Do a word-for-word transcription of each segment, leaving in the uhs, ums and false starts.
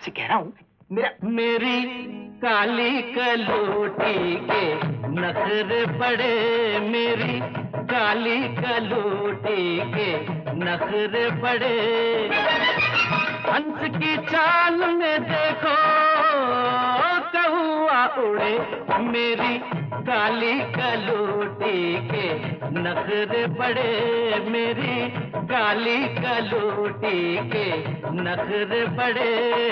आपसे कह रहा हूँ मेरा मेरी काली कलूटी के नखरे बड़े, मेरी काली कलूटी के नखरे बड़े। हंस की चाल में देखो कौआ उड़े, मेरी काली कलूटी के नखरे बड़े, मेरी काली कलूटी के नखरे बड़े।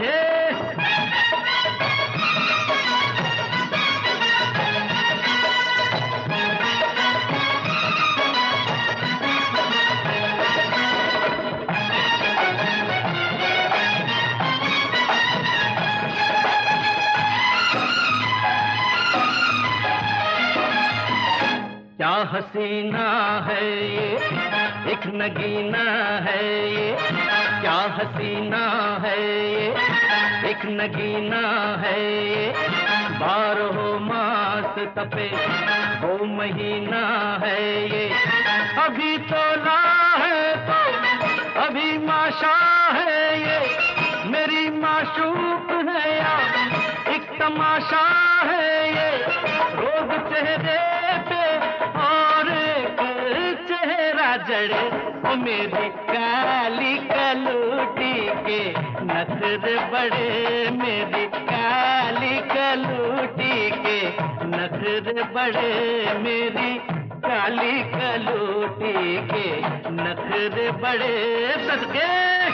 क्या हसीना है ये, एक नगीना है ये, क्या हसीना है ये, एक नगीना है ये। बारह मास तपे वो महीना है ये, अभी तोला है तो अभी माशा है ये। मेरी माशूक है या एक तमाशा है ये, रोज चेहरे पे और एक चेहरा जड़े। ओ मेरी काली कलूटी के नखरे बड़े, मेरी काली कलूटी के नखरे बड़े, मेरी काली कलूटी के नखरे बड़े। सदके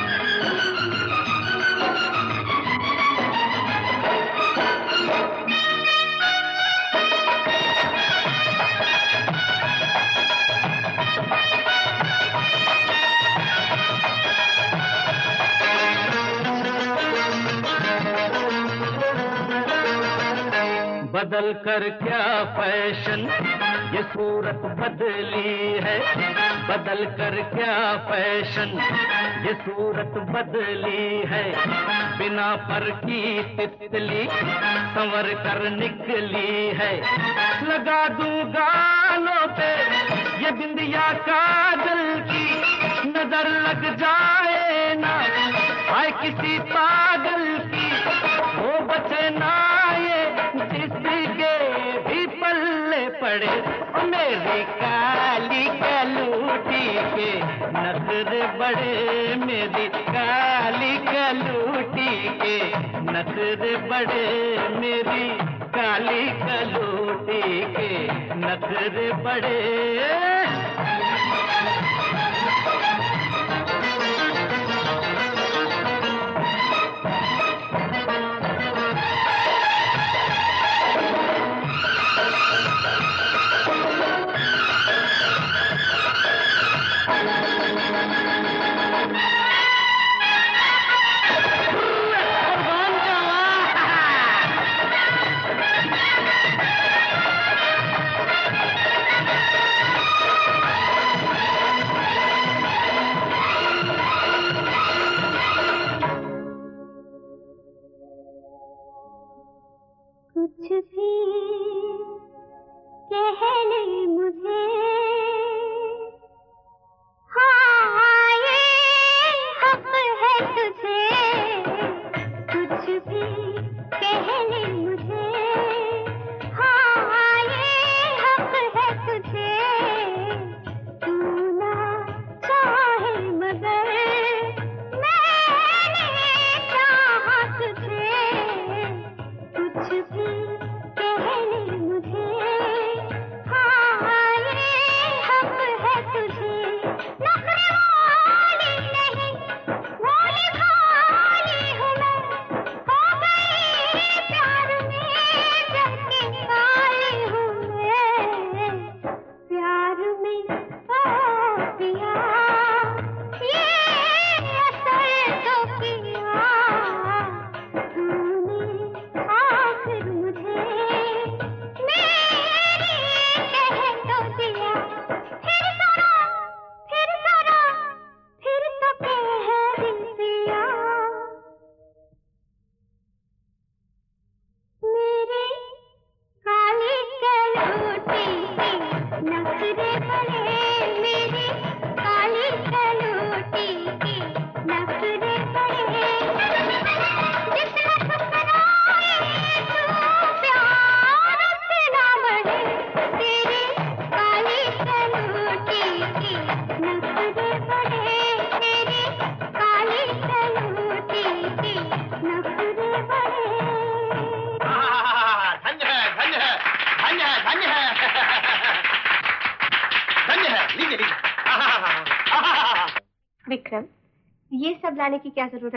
बदल कर क्या फैशन ये सूरत बदली है, बदल कर क्या फैशन ये सूरत बदली है। बिना पर की तितली संवर कर निकली है, लगा दूं गालों पे ये बिंदिया काजल की, नजर लग जाए ना आए किसी पागल की, वो बचे ना ये जिसके भी पल्ले पड़े। और मेरी काली कलूटी के नखरे बड़े, मेरी काली कलूटी के नखरे बड़े, मेरी काली कलूटी के नखरे बड़े। कुछ भी कह ले मुझे, हाँ ये हक है तुझे। कुछ भी कह ले मुझे, हाँ ये हक है तुझे। तू ना चाहे मगर मैंने चाहा तुझे। कुछ भी कह ले मुझे, हाँ ये विक्रम, ये सब लाने की क्या जरूरत